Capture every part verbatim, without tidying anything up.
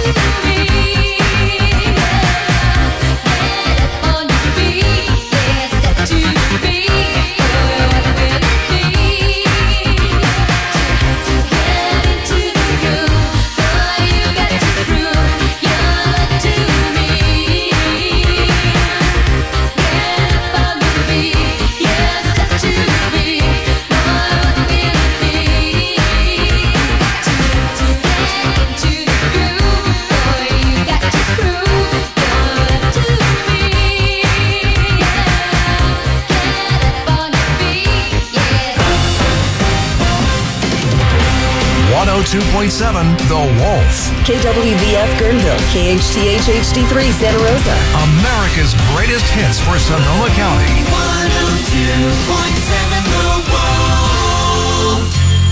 two point seven The Wolf. K W V F Guerneville, K H T H H D three Santa Rosa. America's greatest hits for Sonoma County. one oh two point seven The Wolf.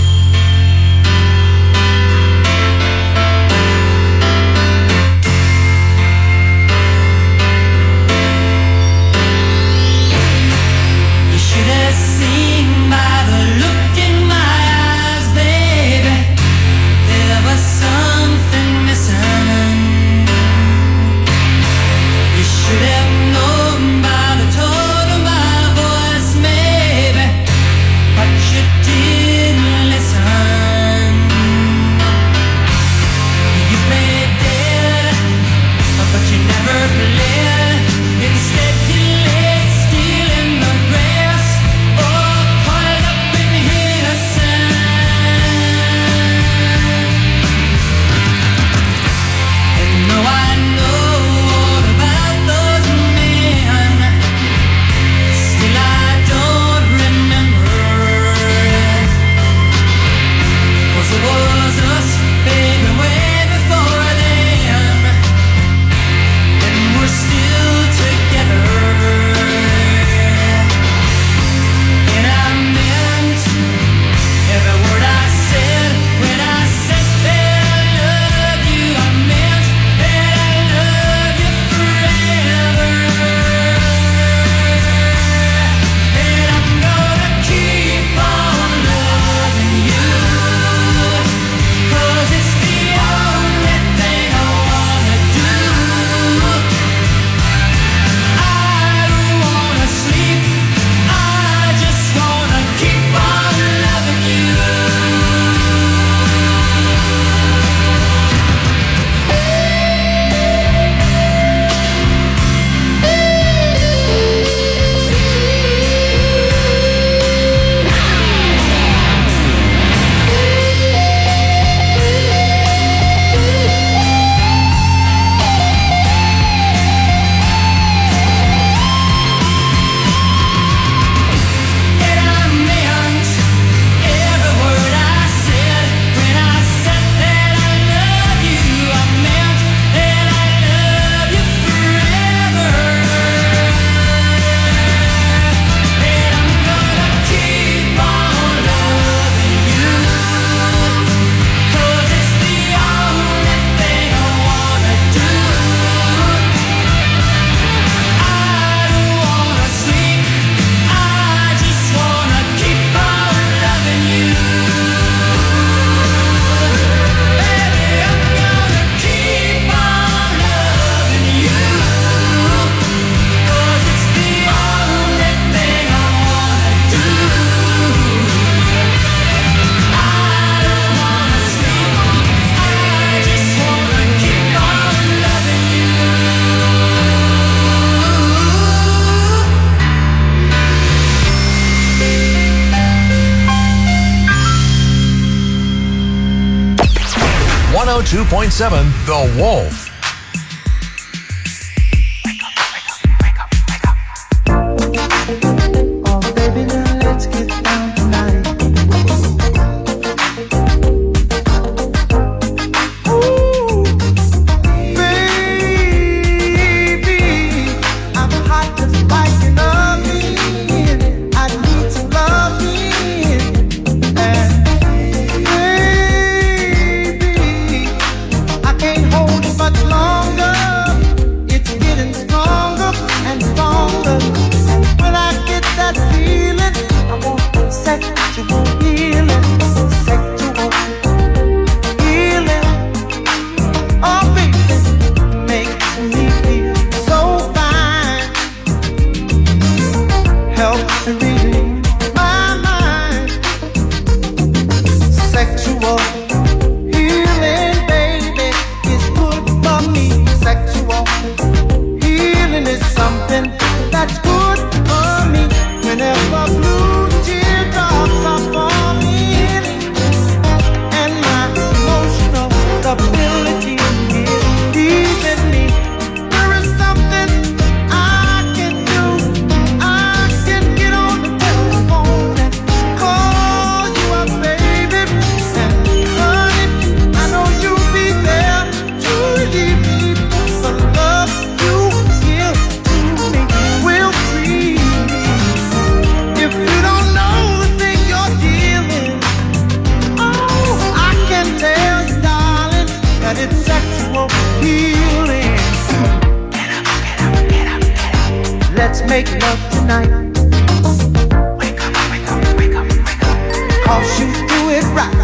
You should have seen by the look in my eyes, baby, there was something missing. You should have known by the tone of my voice, maybe, but you didn't listen. You played dead, but you never played. Instead you laid still in the grass, all coiled up in his sand. And though I know all about those men, still I don't remember. 'Cause it was us, baby, way before then, and we're still together. And I meant every word I said when I said that I love you. I meant that I love you forever. And I'm gonna keep on loving you, 'cause it's the only thing I wanna do. I don't wanna sleep, I just wanna keep on loving you. And I meant every word I said when I said that I love you. I meant that I love you forever. And I'm gonna keep on loving you, 'cause it's the only thing I wanna do. I don't wanna sleep, I just wanna keep on loving you. Baby, I'm gonna keep on loving you, 'cause it's the only thing I wanna do. I don't wanna sleep, I just wanna keep on loving you. one oh two point seven The Wolf. Oh, baby, now let's get down tonight. Ooh, baby, I'm hot just like an oven. I need some loving. And baby, I can't hold it but let's make love tonight. Wake up, wake up, wake up, wake up. 'Cause you do it right.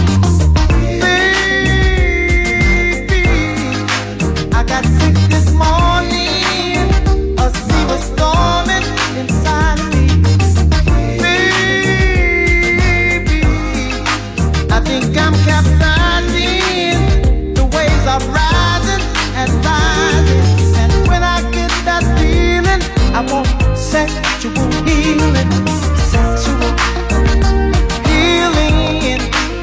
Baby, I got sick this morning. A sea was storming inside of me. Baby, I think I'm capsizing. The waves are rising and rising. And when I get that feeling, I want sexual healing. Sexual healing.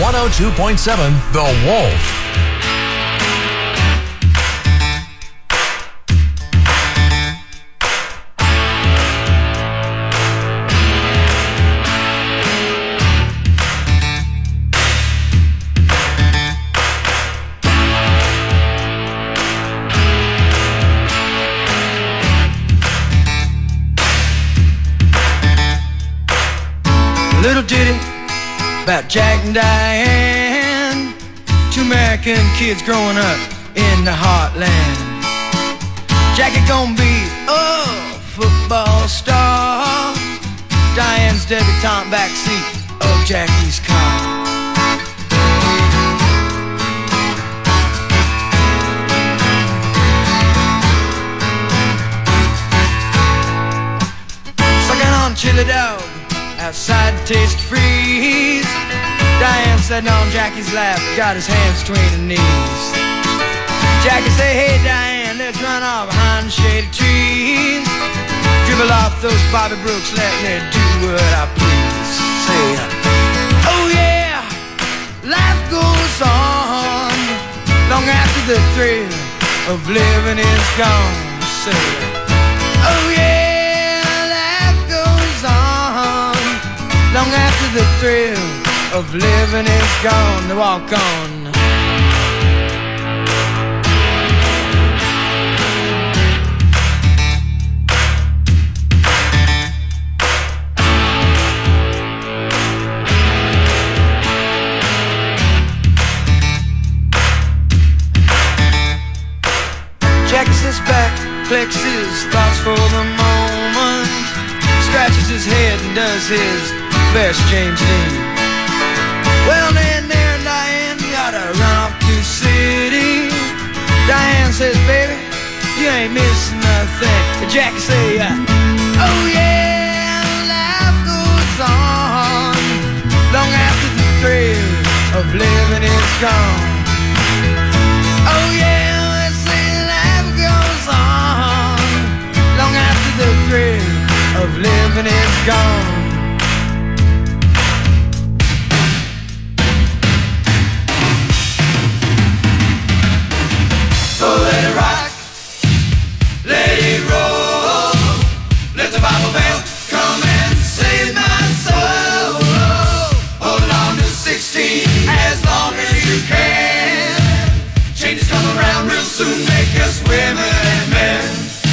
one oh two point seven The Wolf. Little ditty about Jack and Diane, two American kids growing up in the heartland. Jackie gonna be a football star, Diane's debutante backseat of Jackie's car. Sucking on chili dog outside Taste Freeze, Diane sitting on Jackie's lap, got his hands between her knees. Jackie say, hey Diane, let's run off behind the shady trees, dribble off those Bobby Brooks, let me do what I please. Say, oh yeah, life goes on long after the thrill of living is gone. Say, oh yeah, long after the thrill of living is gone. To walk on. Jackie sits back, collects his thoughts for the moment, scratches his head and does his best James Dean. Well then there, Diane, you gotta run off to the city. Diane says, baby, you ain't missing nothing. But Jackie say, uh, oh yeah, life goes on long after the thrill of living is gone. Oh yeah, let's say life goes on long after the thrill of living is gone. So let it rock, let it roll, let the Bible belt come and save my soul. Hold on to sixteen as long as you can. Changes come around real soon, make us women and men.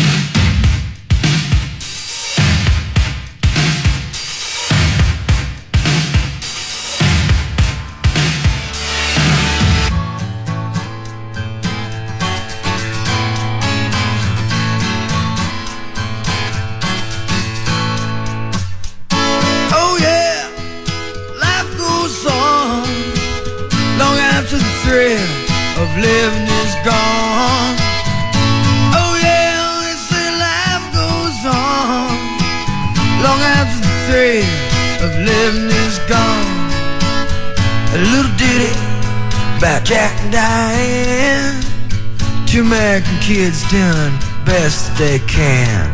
Thrill of living is gone. Oh yeah, they say life goes on long after the thrill of living is gone. A little ditty about Jack and Diane, two American kids doing best they can.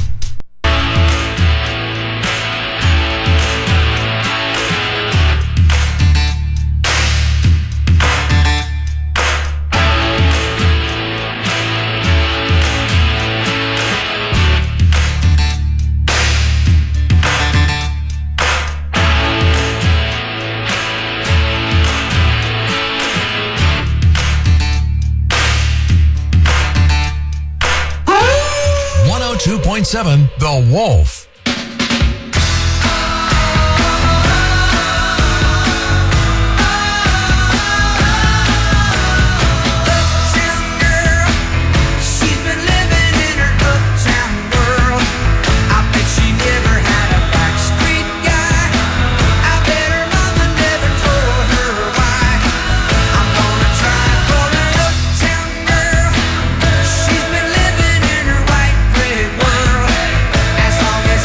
two point seven The Wolf. As long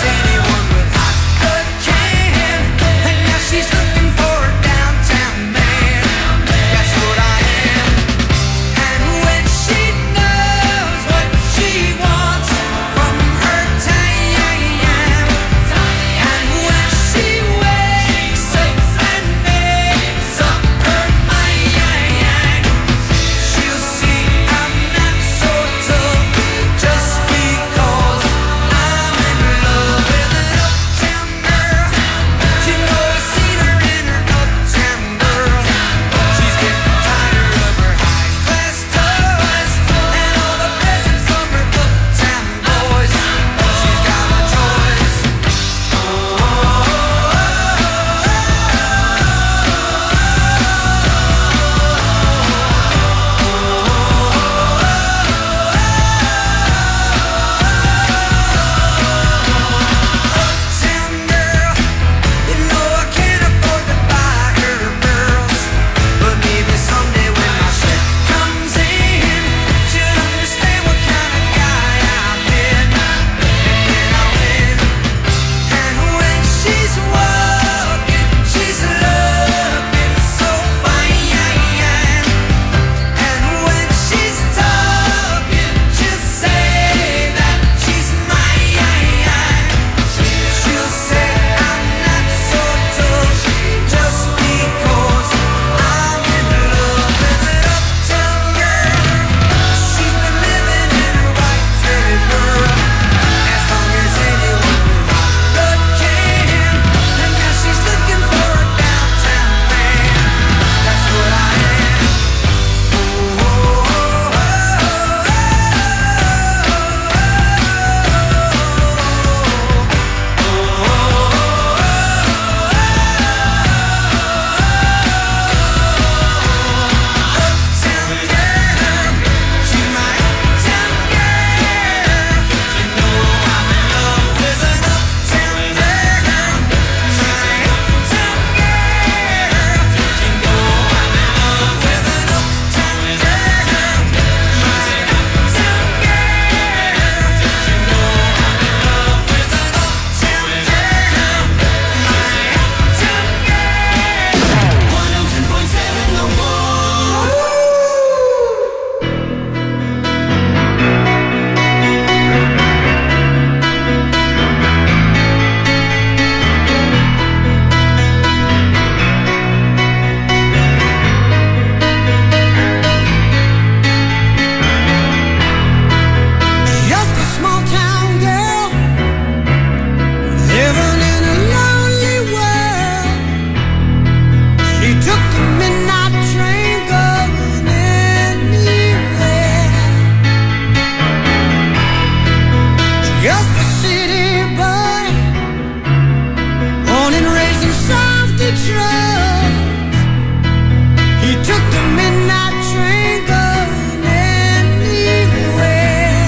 Detroit. He took the midnight train going anywhere.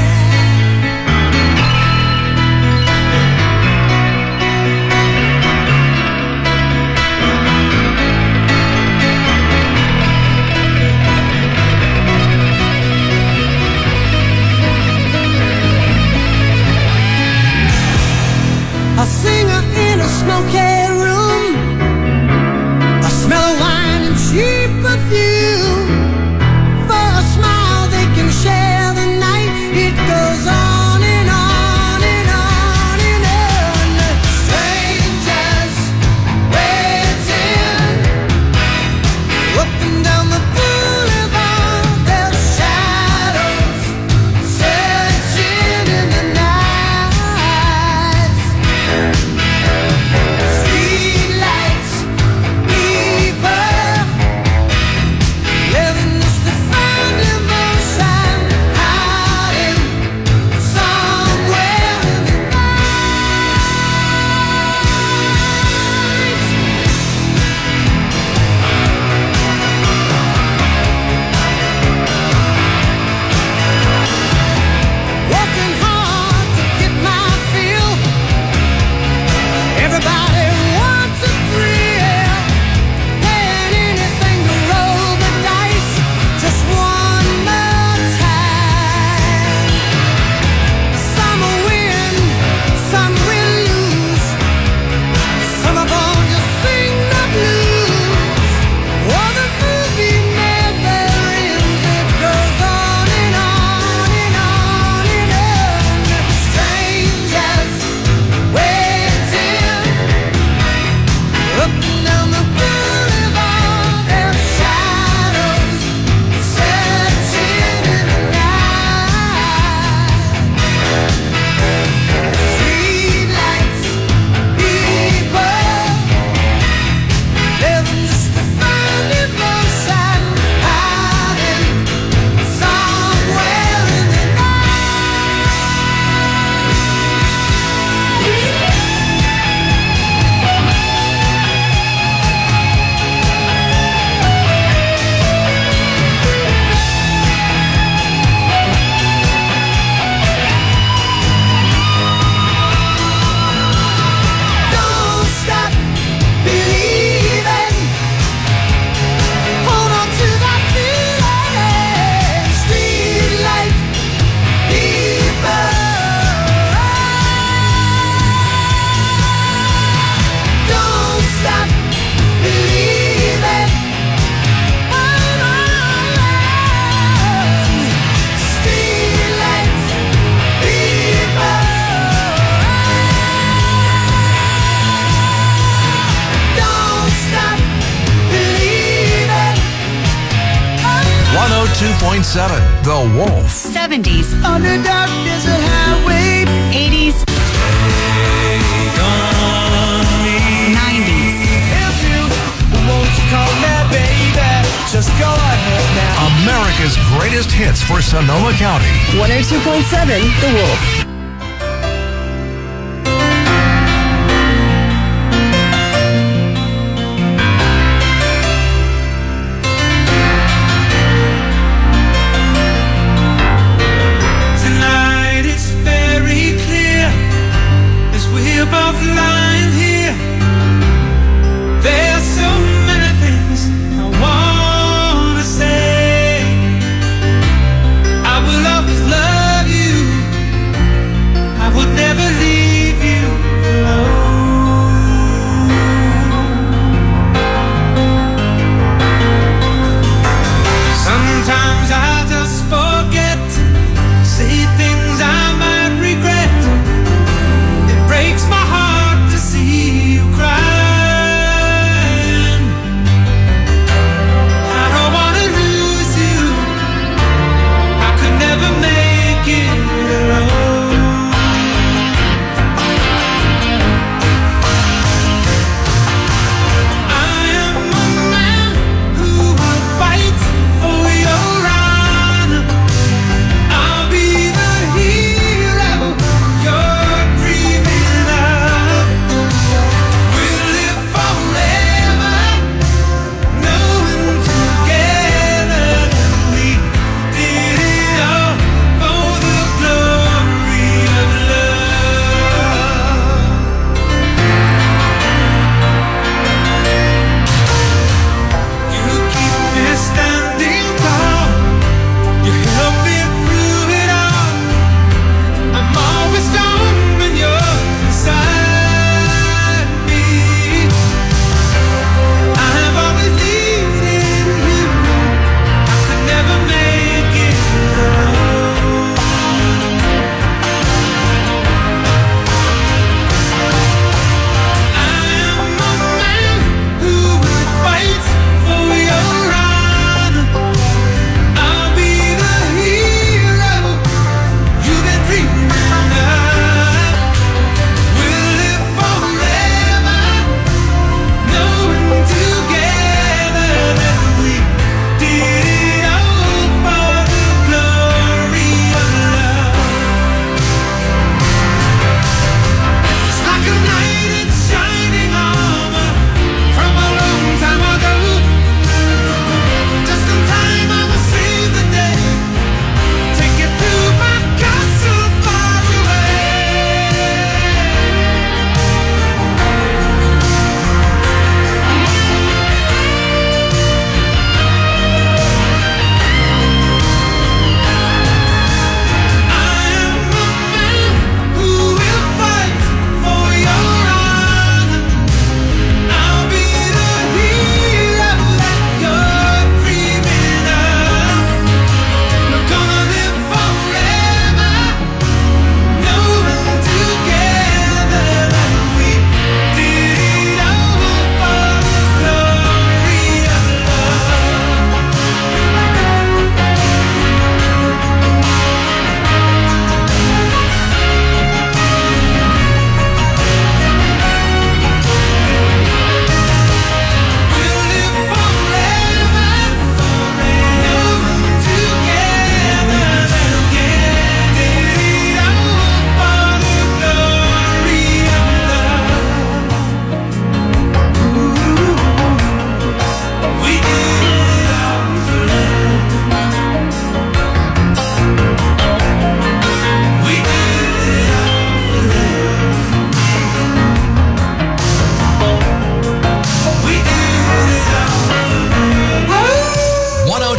A singer in a smoky room, a smell of wine and cheap perfume. For a smile they can share the night. It goes on and on and on and on. Strangers waiting up and down the boulevard. Their shadows searching in the night. Streetlights, people living just to find emotion, hiding somewhere in the night. Working hard to get my fill. Everybody wants a thrill, paying anything to roll the dice just one more time. Some will win, some will lose, some are born to sing the blues. Oh, the movie never ends, it goes on and on and on and on. Strangers waiting up and down the boulevard, their shadows searching in the night. Streetlights, people living just to find emotion, hiding somewhere in the Don't stop believing. Hold on to that feeling. Streetlight people. Don't stop believing. Hold on. Streetlight people. Don't stop believing. one oh two point seven The Wolf. seventies, On the dark desert highway, eighties, nineties. if you won't you call me baby, just go ahead now. America's greatest hits for Sonoma County. one oh two point seven The Wolf. Tonight it's very clear as we're both lying here. There's so many things I wanna say. I will always love you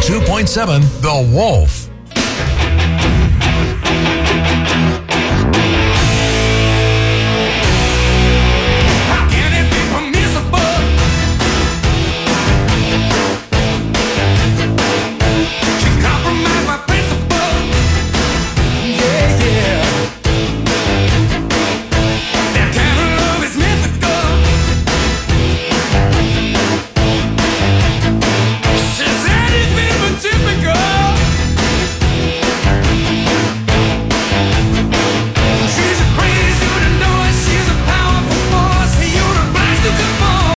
two point seven The Wolf.